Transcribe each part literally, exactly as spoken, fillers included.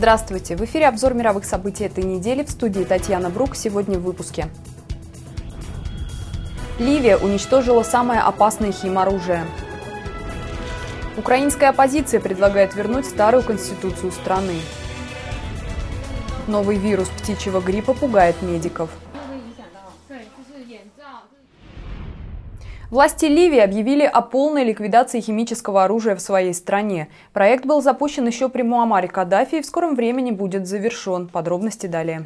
Здравствуйте! В эфире обзор мировых событий этой недели. В студии Татьяна Брук. Сегодня в выпуске. Ливия уничтожила самое опасное химоружие. Украинская оппозиция предлагает вернуть старую конституцию страны. Новый вирус птичьего гриппа пугает медиков. Власти Ливии объявили о полной ликвидации химического оружия в своей стране. Проект был запущен еще при Муамаре Каддафи и в скором времени будет завершен. Подробности далее.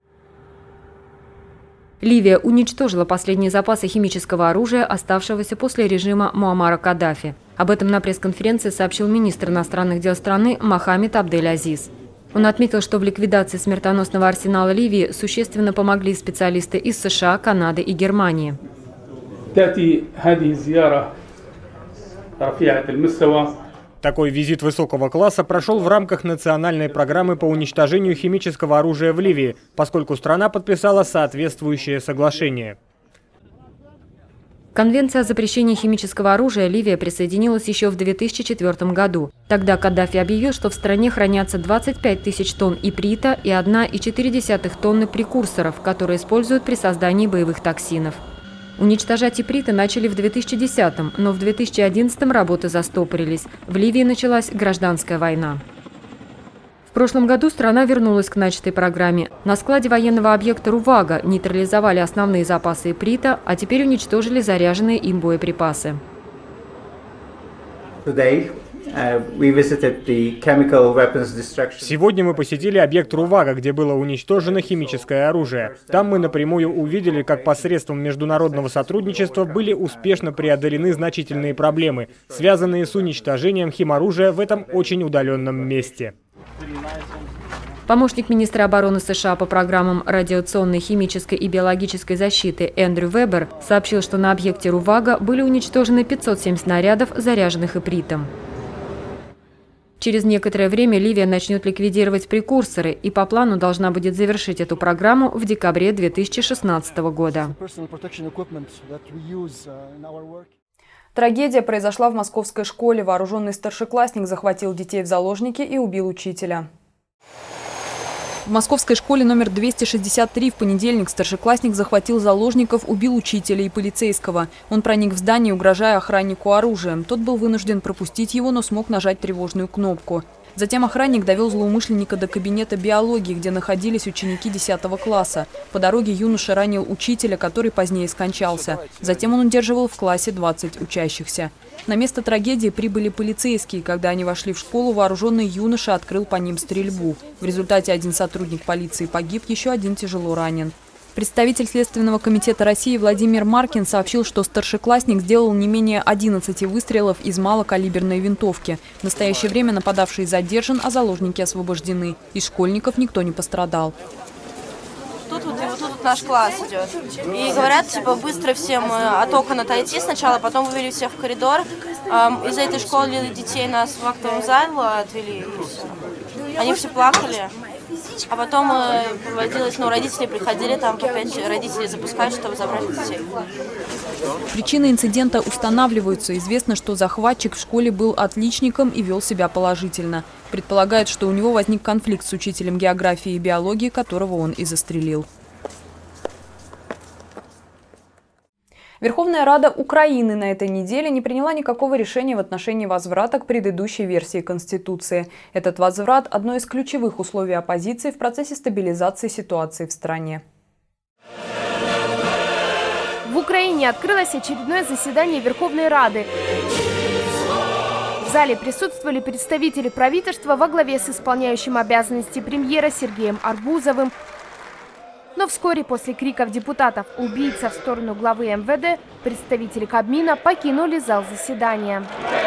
Ливия уничтожила последние запасы химического оружия, оставшегося после режима Муамара Каддафи. Об этом на пресс-конференции сообщил министр иностранных дел страны Мохаммед Абдель-Азиз. Он отметил, что в ликвидации смертоносного арсенала Ливии существенно помогли специалисты из США, Канады и Германии. Такой визит высокого класса прошел в рамках национальной программы по уничтожению химического оружия в Ливии, поскольку страна подписала соответствующее соглашение. Конвенция о запрещении химического оружия Ливия присоединилась еще в две тысячи четвёртом году. Тогда Каддафи объявил, что в стране хранятся двадцать пять тысяч тонн иприта и одна целая четыре десятых тонны прекурсоров, которые используют при создании боевых токсинов. Уничтожать иприты начали в две тысячи десятом, но в две тысячи одиннадцатом работы застопорились. В Ливии началась гражданская война. В прошлом году страна вернулась к начатой программе. На складе военного объекта Рувага нейтрализовали основные запасы иприта, а теперь уничтожили заряженные им боеприпасы. Сегодня мы посетили объект Рувага, где было уничтожено химическое оружие. Там мы напрямую увидели, как посредством международного сотрудничества были успешно преодолены значительные проблемы, связанные с уничтожением химоружия в этом очень удаленном месте. Помощник министра обороны США по программам радиационной, химической и биологической защиты Эндрю Вебер сообщил, что на объекте Рувага были уничтожены пятьсот семь снарядов, заряженных ипритом. Через некоторое время Ливия начнет ликвидировать прекурсоры и по плану должна будет завершить эту программу в декабре две тысячи шестнадцатого года. Трагедия произошла в московской школе. Вооруженный старшеклассник захватил детей в заложники и убил учителя. В московской школе номер двести шестьдесят три в понедельник старшеклассник захватил заложников, убил учителя и полицейского. Он проник в здание, угрожая охраннику оружием. Тот был вынужден пропустить его, но смог нажать тревожную кнопку. Затем охранник довел злоумышленника до кабинета биологии, где находились ученики десятого класса. По дороге юноша ранил учителя, который позднее скончался. Затем он удерживал в классе двадцать учащихся. На место трагедии прибыли полицейские. Когда они вошли в школу, вооруженный юноша открыл по ним стрельбу. В результате один сотрудник полиции погиб, еще один тяжело ранен. Представитель Следственного комитета России Владимир Маркин сообщил, что старшеклассник сделал не менее одиннадцати выстрелов из малокалиберной винтовки. В настоящее время нападавший задержан, а заложники освобождены. Из школьников никто не пострадал. Тут вот, вот тут вот наш класс идет. И говорят, типа, быстро всем от окон отойти сначала, потом вывели всех в коридор. Из этой школы детей нас в актовом зале отвели, и все. Они все плакали. А потом проводилось, ну, родители приходили, там опять родители запускают, чтобы забрать детей. Причины инцидента устанавливаются. Известно, что захватчик в школе был отличником и вел себя положительно. Предполагают, что у него возник конфликт с учителем географии и биологии, которого он и застрелил. Верховная Рада Украины на этой неделе не приняла никакого решения в отношении возврата к предыдущей версии Конституции. Этот возврат – одно из ключевых условий оппозиции в процессе стабилизации ситуации в стране. В Украине открылось очередное заседание Верховной Рады. В зале присутствовали представители правительства во главе с исполняющим обязанности премьера Сергеем Арбузовым. Но вскоре после криков депутатов «Убийца!» в сторону главы эм вэ дэ представители Кабмина покинули зал заседания.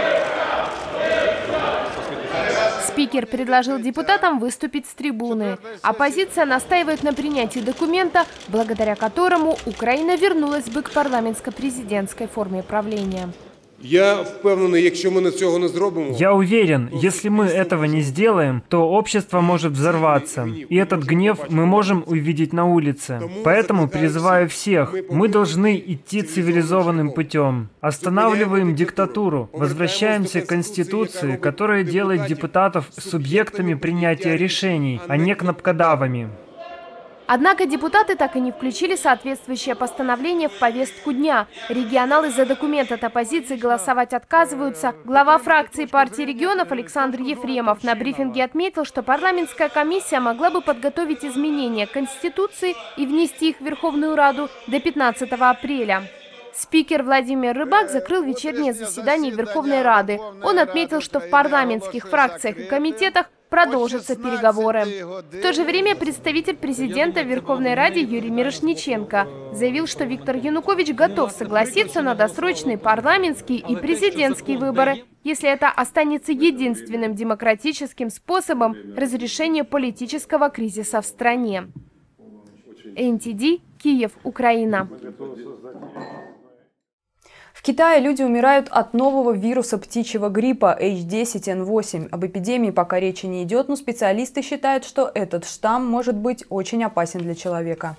Спикер предложил депутатам выступить с трибуны. Оппозиция настаивает на принятии документа, благодаря которому Украина вернулась бы к парламентско-президентской форме правления. Я впевнений, якщо ми цього не зробимо. Я уверен, если мы этого не сделаем, то общество может взорваться. И этот гнев мы можем увидеть на улице. Поэтому призываю всех, мы должны идти цивилизованным путем. Останавливаем диктатуру, возвращаемся к Конституции, которая делает депутатов субъектами принятия решений, а не кнопкодавами. Однако депутаты так и не включили соответствующее постановление в повестку дня. Регионалы за документ от оппозиции голосовать отказываются. Глава фракции партии регионов Александр Ефремов на брифинге отметил, что парламентская комиссия могла бы подготовить изменения к Конституции и внести их в Верховную Раду до пятнадцатого апреля. Спикер Владимир Рыбак закрыл вечернее заседание Верховной Рады. Он отметил, что в парламентских фракциях и комитетах продолжатся переговоры. В то же время представитель президента в Верховной Раде Юрий Мирошниченко заявил, что Виктор Янукович готов согласиться на досрочные парламентские и президентские выборы, если это останется единственным демократическим способом разрешения политического кризиса в стране. эн ти ди, Киев, Украина. В Китае люди умирают от нового вируса птичьего гриппа эйч десять эн восемь. Об эпидемии пока речи не идет, но специалисты считают, что этот штамм может быть очень опасен для человека.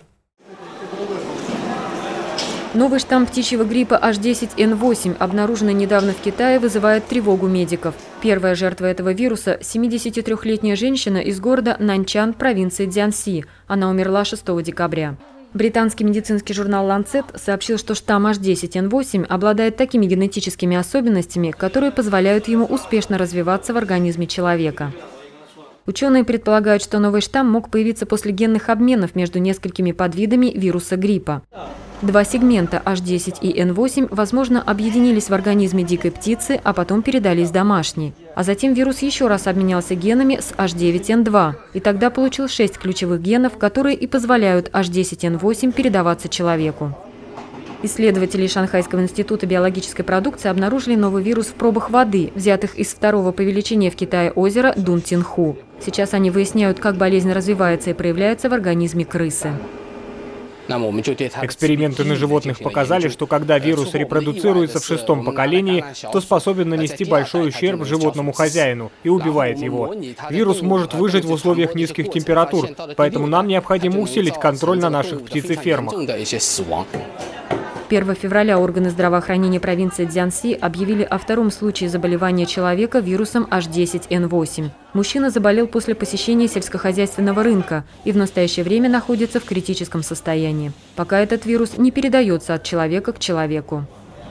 Новый штамм птичьего гриппа эйч десять эн восемь, обнаруженный недавно в Китае, вызывает тревогу медиков. Первая жертва этого вируса – семидесятитрёхлетняя женщина из города Наньчан, провинции Цзянси. Она умерла шестого декабря. Британский медицинский журнал «Ланцет» сообщил, что штамм эйч десять эн восемь обладает такими генетическими особенностями, которые позволяют ему успешно развиваться в организме человека. Ученые предполагают, что новый штамм мог появиться после генных обменов между несколькими подвидами вируса гриппа. Два сегмента эйч десять и эн восемь, возможно, объединились в организме дикой птицы, а потом передались домашней. А затем вирус еще раз обменялся генами с эйч девять эн два, и тогда получил шесть ключевых генов, которые и позволяют эйч десять эн восемь передаваться человеку. Исследователи Шанхайского института биологической продукции обнаружили новый вирус в пробах воды, взятых из второго по величине в Китае озера Дунтинху. Сейчас они выясняют, как болезнь развивается и проявляется в организме крысы. Эксперименты на животных показали, что когда вирус репродуцируется в шестом поколении, то способен нанести большой ущерб животному хозяину и убивает его. Вирус может выжить в условиях низких температур, поэтому нам необходимо усилить контроль на наших птицефермах. первого февраля органы здравоохранения провинции Цзянси объявили о втором случае заболевания человека вирусом эйч десять эн восемь. Мужчина заболел после посещения сельскохозяйственного рынка и в настоящее время находится в критическом состоянии. Пока этот вирус не передается от человека к человеку.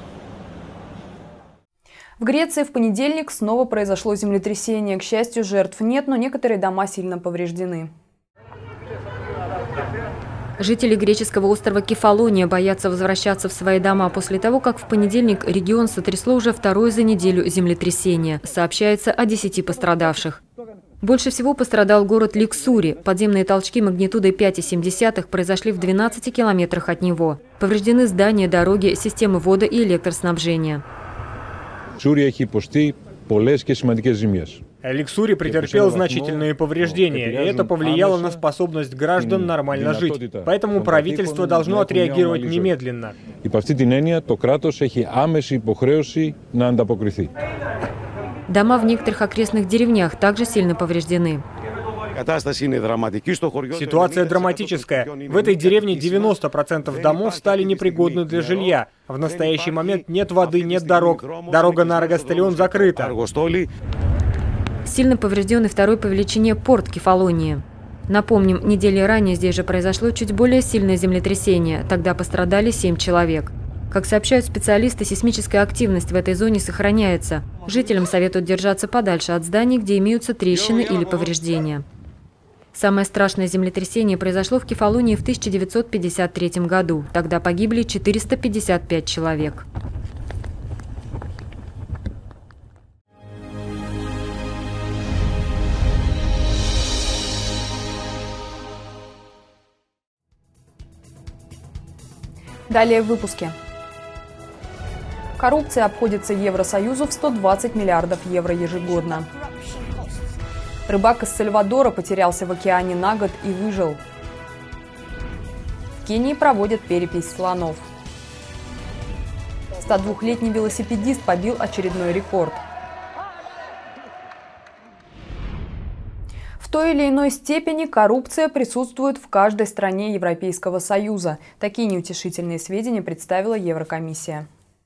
В Греции в понедельник снова произошло землетрясение. К счастью, жертв нет, но некоторые дома сильно повреждены. Жители греческого острова Кефалония боятся возвращаться в свои дома после того, как в понедельник регион сотрясло уже второе за неделю землетрясение. Сообщается о десяти пострадавших. Больше всего пострадал город Ликсури. Подземные толчки магнитудой пять и семь десятых произошли в двенадцати километрах от него. Повреждены здания, дороги, системы водо- и электроснабжения. Ликсури претерпел значительные повреждения, и это повлияло на способность граждан нормально жить. Поэтому правительство должно отреагировать немедленно. Дома в некоторых окрестных деревнях также сильно повреждены. Ситуация драматическая. В этой деревне девяносто процентов домов стали непригодны для жилья. В настоящий момент нет воды, нет дорог. Дорога на Аргостолион закрыта. Сильно поврежден и второй по величине порт Кефалонии. Напомним, недели ранее здесь же произошло чуть более сильное землетрясение. Тогда пострадали семь человек. Как сообщают специалисты, сейсмическая активность в этой зоне сохраняется. Жителям советуют держаться подальше от зданий, где имеются трещины или повреждения. Самое страшное землетрясение произошло в Кефалонии в тысяча девятьсот пятьдесят третьем году. Тогда погибли четыреста пятьдесят пять человек. Далее в выпуске. Коррупция обходится Евросоюзу в сто двадцать миллиардов евро ежегодно. Рыбак из Сальвадора потерялся в океане на год и выжил. В Кении проводят перепись слонов. ста двухлетний велосипедист побил очередной рекорд. В той или иной степени коррупция присутствует в каждой стране Европейского Союза. Такие неутешительные сведения представила Еврокомиссия.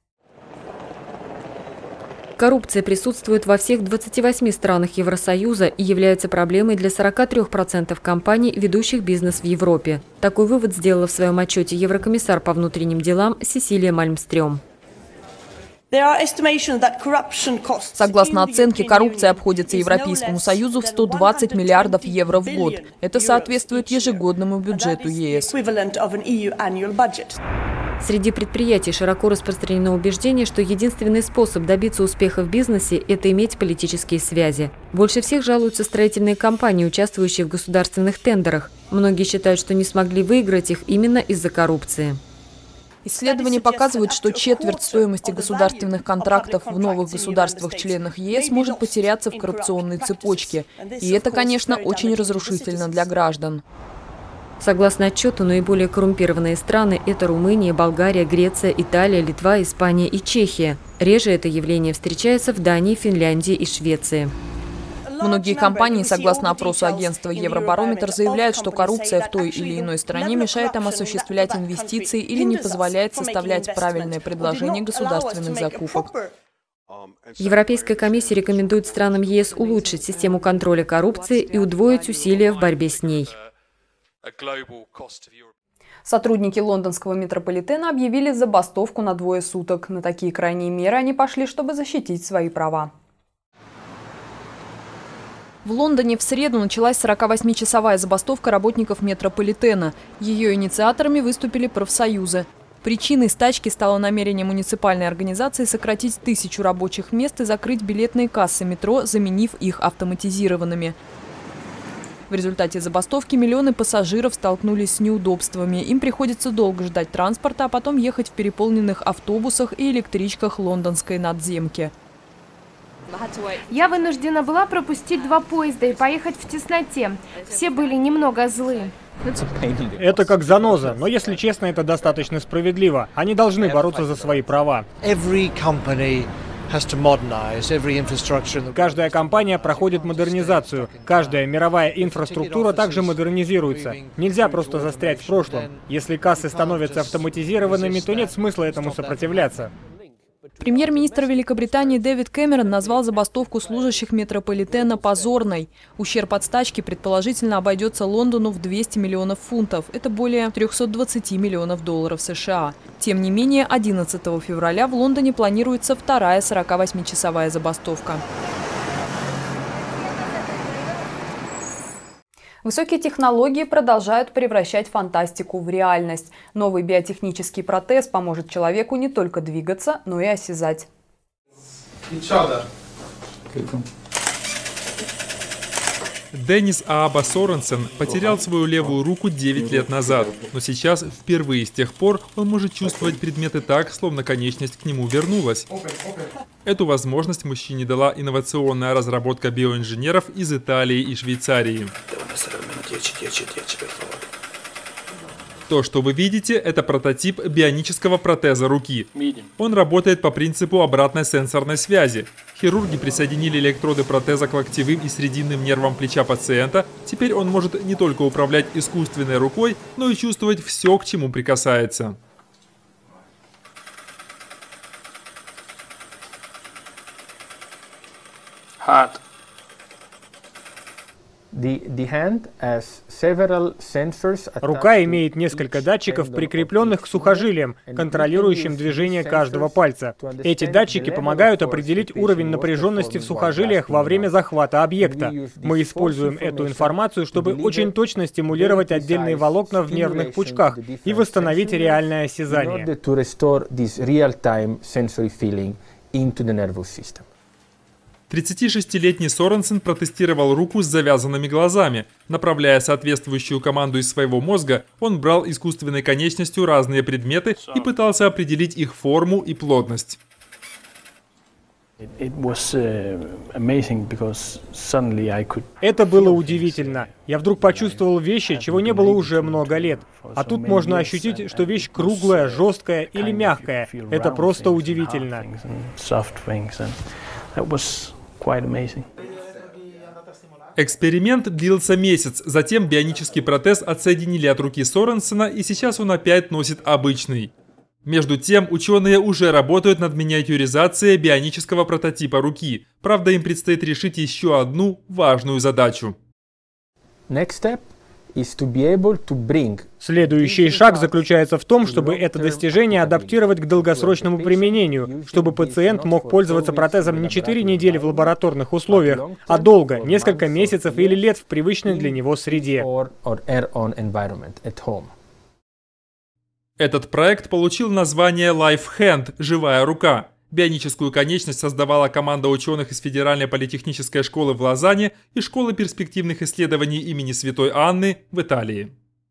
Коррупция присутствует во всех двадцати восьми странах Евросоюза и является проблемой для сорока трёх процентов компаний, ведущих бизнес в Европе. Такой вывод сделала в своем отчете еврокомиссар по внутренним делам Сесилия Мальмстрём. Согласно оценке, коррупция обходится Европейскому Союзу в сто двадцать миллиардов евро в год. Это соответствует ежегодному бюджету ЕС. Среди предприятий широко распространено убеждение, что единственный способ добиться успеха в бизнесе – это иметь политические связи. Больше всех жалуются строительные компании, участвующие в государственных тендерах. Многие считают, что не смогли выиграть их именно из-за коррупции. Исследования показывают, что четверть стоимости государственных контрактов в новых государствах-членах ЕС может потеряться в коррупционной цепочке. И это, конечно, очень разрушительно для граждан. Согласно отчету, наиболее коррумпированные страны – это Румыния, Болгария, Греция, Италия, Литва, Испания и Чехия. Реже это явление встречается в Дании, Финляндии и Швеции. Многие компании, согласно опросу агентства Евробарометр, заявляют, что коррупция в той или иной стране мешает им осуществлять инвестиции или не позволяет составлять правильное предложение государственных закупок. Европейская комиссия рекомендует странам ЕС улучшить систему контроля коррупции и удвоить усилия в борьбе с ней. Сотрудники лондонского метрополитена объявили забастовку на двое суток. На такие крайние меры они пошли, чтобы защитить свои права. В Лондоне в среду началась сорокавосьмичасовая забастовка работников метрополитена. Ее инициаторами выступили профсоюзы. Причиной стачки стало намерение муниципальной организации сократить тысячу рабочих мест и закрыть билетные кассы метро, заменив их автоматизированными. В результате забастовки миллионы пассажиров столкнулись с неудобствами. Им приходится долго ждать транспорта, а потом ехать в переполненных автобусах и электричках лондонской надземки. Я вынуждена была пропустить два поезда и поехать в тесноте. Все были немного злы. Это как заноза, но если честно, это достаточно справедливо. Они должны бороться за свои права. Каждая компания проходит модернизацию. Каждая мировая инфраструктура также модернизируется. Нельзя просто застрять в прошлом. Если кассы становятся автоматизированными, то нет смысла этому сопротивляться. Премьер-министр Великобритании Дэвид Кэмерон назвал забастовку служащих метрополитена позорной. Ущерб от стачки предположительно обойдется Лондону в двести миллионов фунтов. Это более трёхсот двадцати миллионов долларов США. Тем не менее, одиннадцатого февраля в Лондоне планируется вторая сорокавосьмичасовая забастовка. Высокие технологии продолжают превращать фантастику в реальность. Новый биотехнический протез поможет человеку не только двигаться, но и осязать. Деннис Ааба Соренсен потерял свою левую руку девять лет назад, но сейчас впервые с тех пор он может чувствовать предметы так, словно конечность к нему вернулась. Эту возможность мужчине дала инновационная разработка биоинженеров из Италии и Швейцарии. То, что вы видите, это прототип бионического протеза руки. Он работает по принципу обратной сенсорной связи. Хирурги присоединили электроды протеза к локтевым и срединным нервам плеча пациента. Теперь он может не только управлять искусственной рукой, но и чувствовать все, к чему прикасается. Hard. Рука имеет несколько датчиков, прикрепленных к сухожилиям, контролирующим движение каждого пальца. Эти датчики помогают определить уровень напряженности в сухожилиях во время захвата объекта. Мы используем эту информацию, чтобы очень точно стимулировать отдельные волокна в нервных пучках и восстановить реальное осязание. тридцатишестилетний Соренсен протестировал руку с завязанными глазами. Направляя соответствующую команду из своего мозга, он брал искусственной конечностью разные предметы и пытался определить их форму и плотность. Это было удивительно. Я вдруг почувствовал вещи, чего не было уже много лет. А тут можно ощутить, что вещь круглая, жесткая или мягкая. Это просто удивительно. Эксперимент длился месяц, затем бионический протез отсоединили от руки Соренсена, и сейчас он опять носит обычный. Между тем, ученые уже работают над миниатюризацией бионического прототипа руки. Правда, им предстоит решить еще одну важную задачу. Следующий шаг заключается в том, чтобы это достижение адаптировать к долгосрочному применению, чтобы пациент мог пользоваться протезом не четыре недели в лабораторных условиях, а долго, несколько месяцев или лет в привычной для него среде. Этот проект получил название Life Hand – «Живая рука». Бионическую конечность создавала команда ученых из Федеральной политехнической школы в Лозанне и Школы перспективных исследований имени Святой Анны в Италии.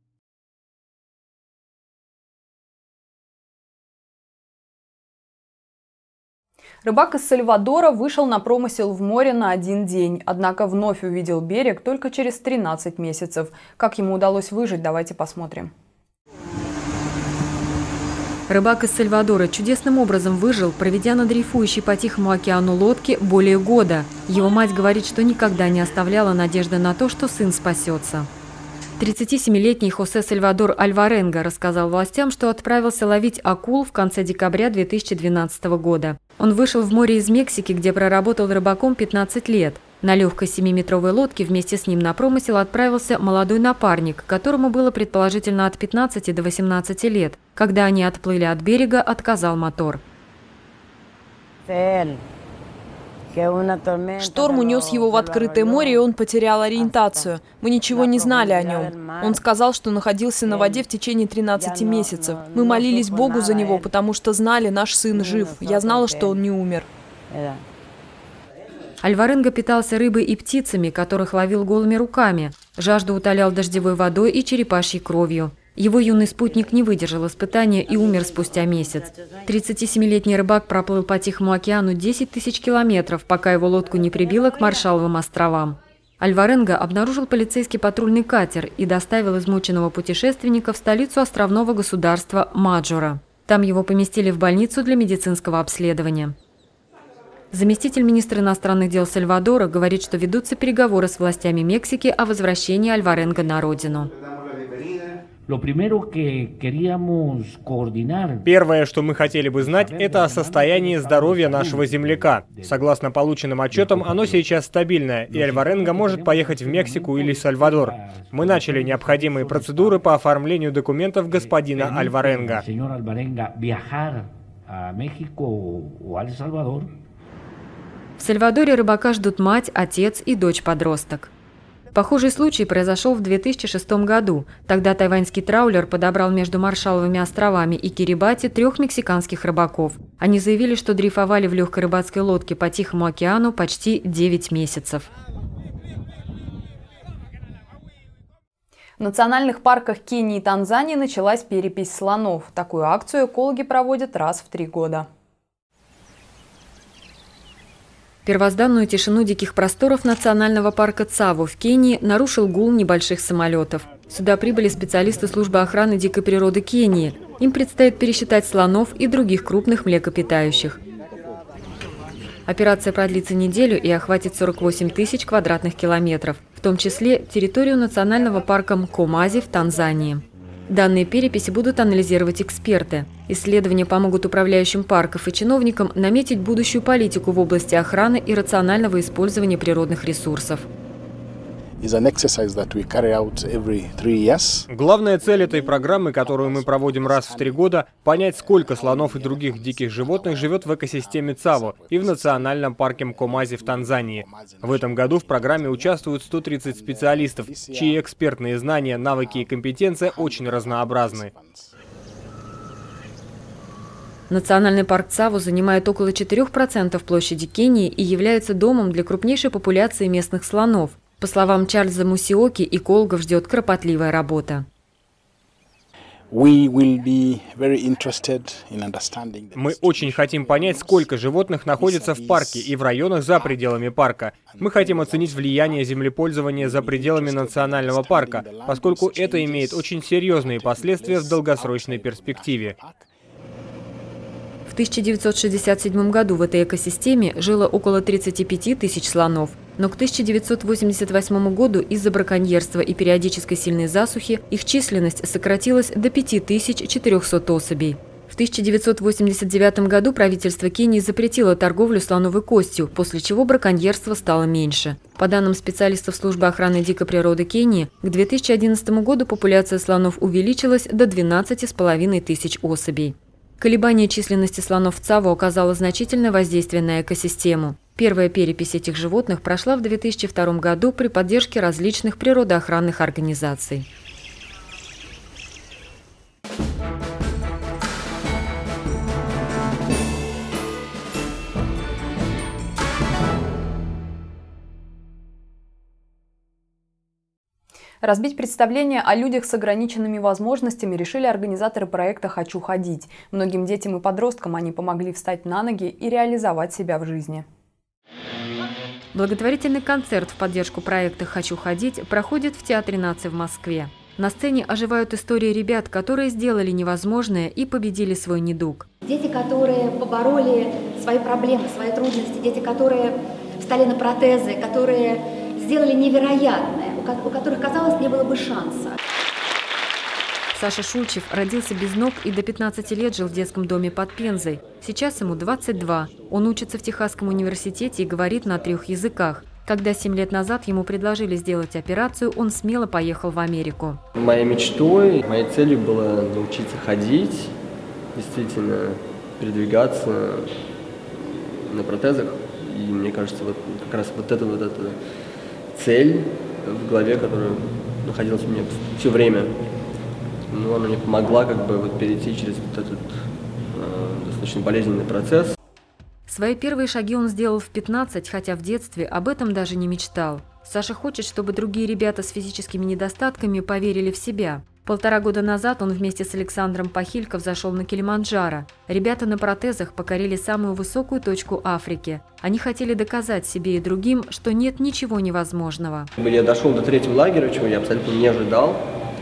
Рыбак из Сальвадора вышел на промысел в море на один день, однако вновь увидел берег только через тринадцать месяцев. Как ему удалось выжить, давайте посмотрим. Рыбак из Сальвадора чудесным образом выжил, проведя на дрейфующей по Тихому океану лодке более года. Его мать говорит, что никогда не оставляла надежды на то, что сын спасется. тридцатисемилетний Хосе Сальвадор Альваренго рассказал властям, что отправился ловить акул в конце декабря две тысячи двенадцатого года. Он вышел в море из Мексики, где проработал рыбаком пятнадцать лет. На легкой семиметровой лодке вместе с ним на промысел отправился молодой напарник, которому было предположительно от пятнадцати до восемнадцати лет. Когда они отплыли от берега, отказал мотор. Шторм унес его в открытое море, и он потерял ориентацию. Мы ничего не знали о нем. Он сказал, что находился на воде в течение тринадцати месяцев. Мы молились Богу за него, потому что знали, наш сын жив. Я знала, что он не умер. Альваренго питался рыбой и птицами, которых ловил голыми руками. Жажду утолял дождевой водой и черепашьей кровью. Его юный спутник не выдержал испытания и умер спустя месяц. тридцатисемилетний рыбак проплыл по Тихому океану десять тысяч километров, пока его лодку не прибило к Маршалловым островам. Альваренго обнаружил полицейский патрульный катер и доставил измученного путешественника в столицу островного государства Маджора. Там его поместили в больницу для медицинского обследования. Заместитель министра иностранных дел Сальвадора говорит, что ведутся переговоры с властями Мексики о возвращении Альваренго на родину. Первое, что мы хотели бы знать, это о состоянии здоровья нашего земляка. Согласно полученным отчетам, оно сейчас стабильное, и Альваренго может поехать в Мексику или Сальвадор. Мы начали необходимые процедуры по оформлению документов господина Альваренго. В Сальвадоре рыбака ждут мать, отец и дочь-подросток. Похожий случай произошел в две тысячи шестом году. Тогда тайваньский траулер подобрал между Маршалловыми островами и Кирибати трех мексиканских рыбаков. Они заявили, что дрейфовали в легкой рыбацкой лодке по Тихому океану почти девять месяцев. В национальных парках Кении и Танзании началась перепись слонов. Такую акцию экологи проводят раз в три года. Первозданную тишину диких просторов национального парка Цаво в Кении нарушил гул небольших самолетов. Сюда прибыли специалисты службы охраны дикой природы Кении. Им предстоит пересчитать слонов и других крупных млекопитающих. Операция продлится неделю и охватит сорок восемь тысяч квадратных километров, в том числе территорию национального парка Мкомази в Танзании. Данные переписи будут анализировать эксперты. Исследования помогут управляющим парков и чиновникам наметить будущую политику в области охраны и рационального использования природных ресурсов. Главная цель этой программы, которую мы проводим раз в три года, понять, сколько слонов и других диких животных живет в экосистеме Цаво и в национальном парке Мкомази в Танзании. В этом году в программе участвуют сто тридцать специалистов, чьи экспертные знания, навыки и компетенция очень разнообразны. Национальный парк Цаво занимает около четырёх процентов площади Кении и является домом для крупнейшей популяции местных слонов. По словам Чарльза Мусиоки, экологов ждет кропотливая работа. Мы очень хотим понять, сколько животных находится в парке и в районах за пределами парка. Мы хотим оценить влияние землепользования за пределами национального парка, поскольку это имеет очень серьезные последствия в долгосрочной перспективе. В тысяча девятьсот шестьдесят седьмом году в этой экосистеме жило около тридцати пяти тысяч слонов. Но к тысяча девятьсот восемьдесят восьмому году из-за браконьерства и периодической сильной засухи их численность сократилась до пяти тысяч четырёхсот особей. В тысяча девятьсот восемьдесят девятом году правительство Кении запретило торговлю слоновой костью, после чего браконьерство стало меньше. По данным специалистов службы охраны дикой природы Кении, к две тысячи одиннадцатому году популяция слонов увеличилась до двенадцати с половиной тысяч особей. Колебание численности слонов в Цаво оказало значительное воздействие на экосистему. Первая перепись этих животных прошла в две тысячи втором году при поддержке различных природоохранных организаций. Разбить представление о людях с ограниченными возможностями решили организаторы проекта «Хочу ходить». Многим детям и подросткам они помогли встать на ноги и реализовать себя в жизни. Благотворительный концерт в поддержку проекта «Хочу ходить» проходит в Театре нации в Москве. На сцене оживают истории ребят, которые сделали невозможное и победили свой недуг. Дети, которые побороли свои проблемы, свои трудности, дети, которые встали на протезы, которые сделали невероятное, у которых, казалось, не было бы шанса. Саша Шульчев родился без ног и до пятнадцати лет жил в детском доме под Пензой. Сейчас ему двадцать два. Он учится в Техасском университете и говорит на трех языках. Когда семь лет назад ему предложили сделать операцию, он смело поехал в Америку. Моей мечтой, моей целью было научиться ходить, действительно передвигаться на протезах. И мне кажется, вот как раз вот эта вот эта цель в голове, которая находилась у меня все время, ну, она мне помогла как бы вот перейти через вот этот э, достаточно болезненный процесс. Свои первые шаги он сделал в пятнадцать, хотя в детстве об этом даже не мечтал. Саша хочет, чтобы другие ребята с физическими недостатками поверили в себя. Полтора года назад он вместе с Александром Пахильков зашел на Килиманджаро. Ребята на протезах покорили самую высокую точку Африки. Они хотели доказать себе и другим, что нет ничего невозможного. Я дошел до третьего лагеря, чего я абсолютно не ожидал.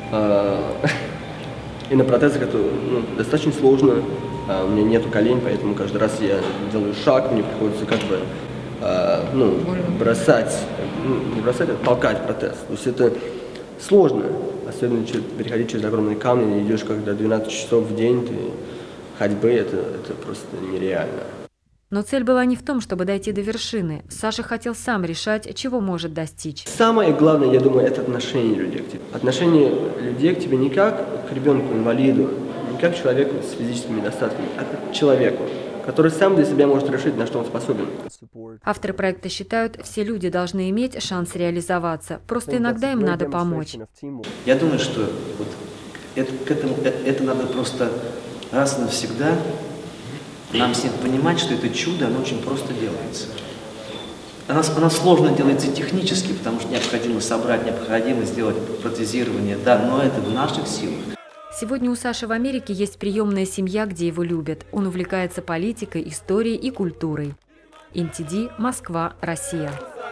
И на протезах это ну, достаточно сложно. У меня нету колен, поэтому каждый раз я делаю шаг, мне приходится как бы ну, бросать, ну, не бросать, а толкать протез. То есть это сложно. Особенно переходить через огромные камни, идешь когда двенадцать часов в день, ты ходьбы, это, это просто нереально. Но цель была не в том, чтобы дойти до вершины. Саша хотел сам решать, чего может достичь. Самое главное, я думаю, это отношение людей к тебе. Отношение людей к тебе не как к ребенку-инвалиду, не как к человеку с физическими недостатками, а как к человеку, который сам для себя может решить, на что он способен. Авторы проекта считают, все люди должны иметь шанс реализоваться. Просто иногда им надо помочь. Я думаю, что вот это, к этому, это надо просто раз и навсегда нам всем понимать, что это чудо, оно очень просто делается. Оно, оно сложно делается технически, потому что необходимо собрать, необходимо сделать протезирование, да, но это в наших силах. Сегодня у Саши в Америке есть приемная семья, где его любят. Он увлекается политикой, историей и культурой. эн ти ди, Москва, Россия.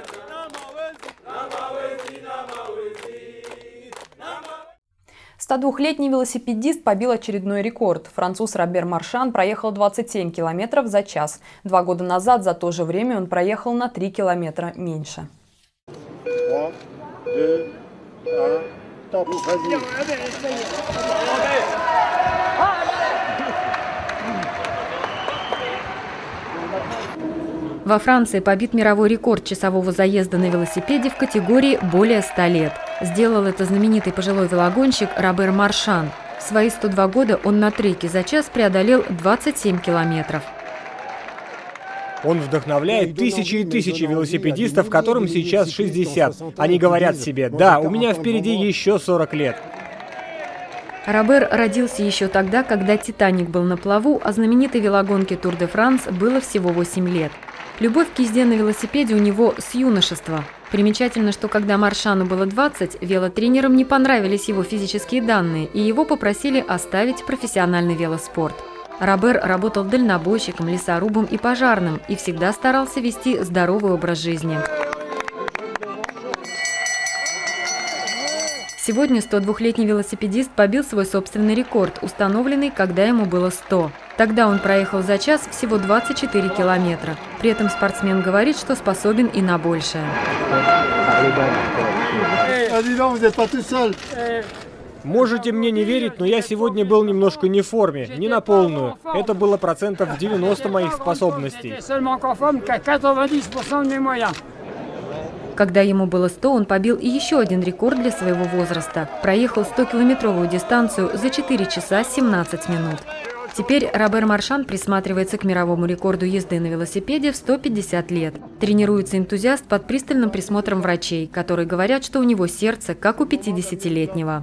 ста двухлетний велосипедист побил очередной рекорд. Француз Робер Маршан проехал двадцать семь километров за час. Два года назад за то же время он проехал на три километра меньше. Во Франции побит мировой рекорд часового заезда на велосипеде в категории более ста лет. Сделал это знаменитый пожилой велогонщик Робер Маршан. В свои сто два года он на треке за час преодолел двадцать семь километров. Он вдохновляет тысячи и тысячи велосипедистов, которым сейчас шестьдесят. Они говорят себе: да, у меня впереди еще сорок лет. Робер родился еще тогда, когда «Титаник» был на плаву, а знаменитой велогонке «Тур де Франс» было всего восемь лет. Любовь к езде на велосипеде у него с юношества. Примечательно, что когда Маршану было двадцать, велотренерам не понравились его физические данные, и его попросили оставить профессиональный велоспорт. Робер работал дальнобойщиком, лесорубом и пожарным и всегда старался вести здоровый образ жизни. Сегодня сто двухлетний велосипедист побил свой собственный рекорд, установленный, когда ему было сто. Тогда он проехал за час всего двадцать четыре километра. При этом спортсмен говорит, что способен и на большее. Можете мне не верить, но я сегодня был немножко не в форме, не на полную. Это было процентов девяносто моих способностей. Когда ему было сто, он побил и еще один рекорд для своего возраста. Проехал стокилометровую дистанцию за четыре часа семнадцать минут. Теперь Робер Маршан присматривается к мировому рекорду езды на велосипеде в сто пятьдесят лет. Тренируется энтузиаст под пристальным присмотром врачей, которые говорят, что у него сердце, как у пятидесятилетнего.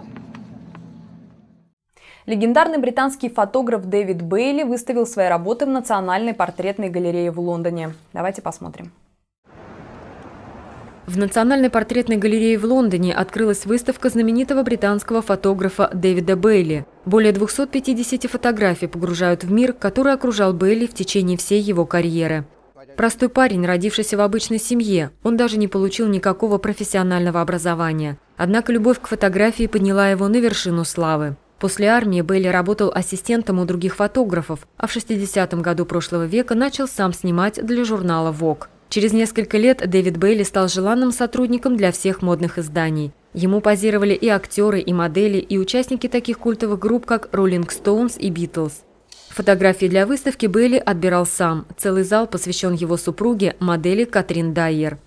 Легендарный британский фотограф Дэвид Бейли выставил свои работы в Национальной портретной галерее в Лондоне. Давайте посмотрим. В Национальной портретной галерее в Лондоне открылась выставка знаменитого британского фотографа Дэвида Бейли. Более двухсот пятидесяти фотографий погружают в мир, который окружал Бейли в течение всей его карьеры. Простой парень, родившийся в обычной семье, он даже не получил никакого профессионального образования. Однако любовь к фотографии подняла его на вершину славы. После армии Бейли работал ассистентом у других фотографов, а в шестидесятом году прошлого века начал сам снимать для журнала Vogue. Через несколько лет Дэвид Бейли стал желанным сотрудником для всех модных изданий. Ему позировали и актеры, и модели, и участники таких культовых групп, как Rolling Stones и Beatles. Фотографии для выставки Бейли отбирал сам. Целый зал посвящен его супруге, модели Катрин Дайер.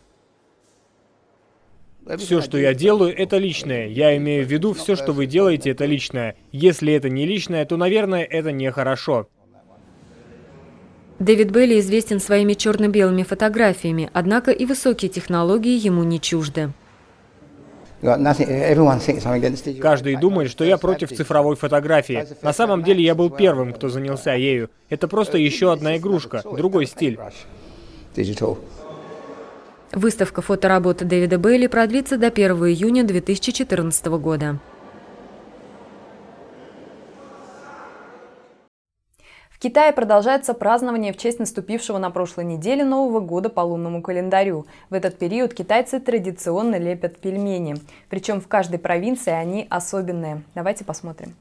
Все, что я делаю, это личное. Я имею в виду, все, что вы делаете, это личное. Если это не личное, то, наверное, это нехорошо. Дэвид Бейли известен своими черно-белыми фотографиями, однако и высокие технологии ему не чужды. Каждый думает, что я против цифровой фотографии. На самом деле я был первым, кто занялся ею. Это просто еще одна игрушка, другой стиль. Выставка фотоработы Дэвида Бейли продлится до первого июня две тысячи четырнадцатого года. В Китае продолжается празднование в честь наступившего на прошлой неделе Нового года по лунному календарю. В этот период китайцы традиционно лепят пельмени. Причем в каждой провинции они особенные. Давайте посмотрим.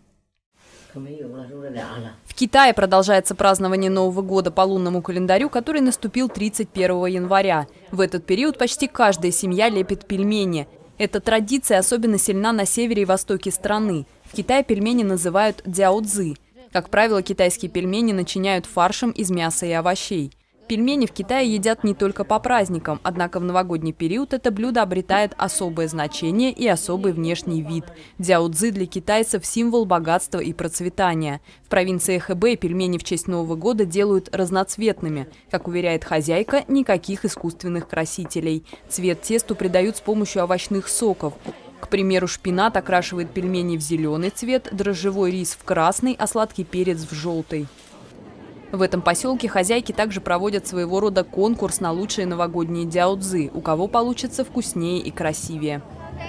В Китае продолжается празднование Нового года по лунному календарю, который наступил тридцать первого января. В этот период почти каждая семья лепит пельмени. Эта традиция особенно сильна на севере и востоке страны. В Китае пельмени называют дзяоцзы. Как правило, китайские пельмени начиняют фаршем из мяса и овощей. Пельмени в Китае едят не только по праздникам, однако в новогодний период это блюдо обретает особое значение и особый внешний вид. Дзяоцзы для китайцев – символ богатства и процветания. В провинции Хэбэй пельмени в честь Нового года делают разноцветными. Как уверяет хозяйка, никаких искусственных красителей. Цвет тесту придают с помощью овощных соков. К примеру, шпинат окрашивает пельмени в зеленый цвет, дрожжевой рис в красный, а сладкий перец в желтый. В этом поселке хозяйки также проводят своего рода конкурс на лучшие новогодние дзяоцзы, у кого получится вкуснее и красивее.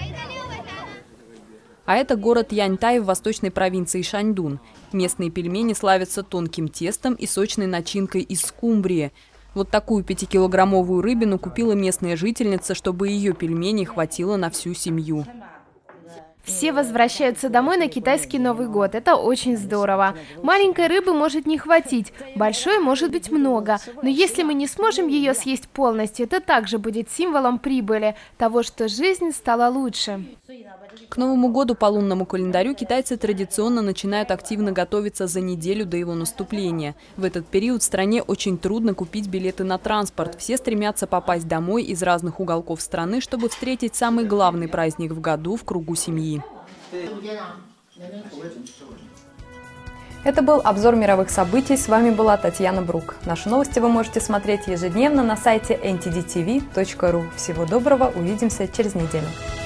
А это город Яньтай в восточной провинции Шаньдун. Местные пельмени славятся тонким тестом и сочной начинкой из скумбрии. Вот такую пятикилограммовую рыбину купила местная жительница, чтобы ее пельменей хватило на всю семью. Все возвращаются домой на китайский Новый год. Это очень здорово. Маленькой рыбы может не хватить, большой может быть много. Но если мы не сможем ее съесть полностью, это также будет символом прибыли, того, что жизнь стала лучше. К Новому году по лунному календарю китайцы традиционно начинают активно готовиться за неделю до его наступления. В этот период в стране очень трудно купить билеты на транспорт. Все стремятся попасть домой из разных уголков страны, чтобы встретить самый главный праздник в году в кругу семьи. Это был обзор мировых событий. С вами была Татьяна Брук. Наши новости вы можете смотреть ежедневно на сайте эн ти ди ти ви точка ру. Всего доброго, увидимся через неделю.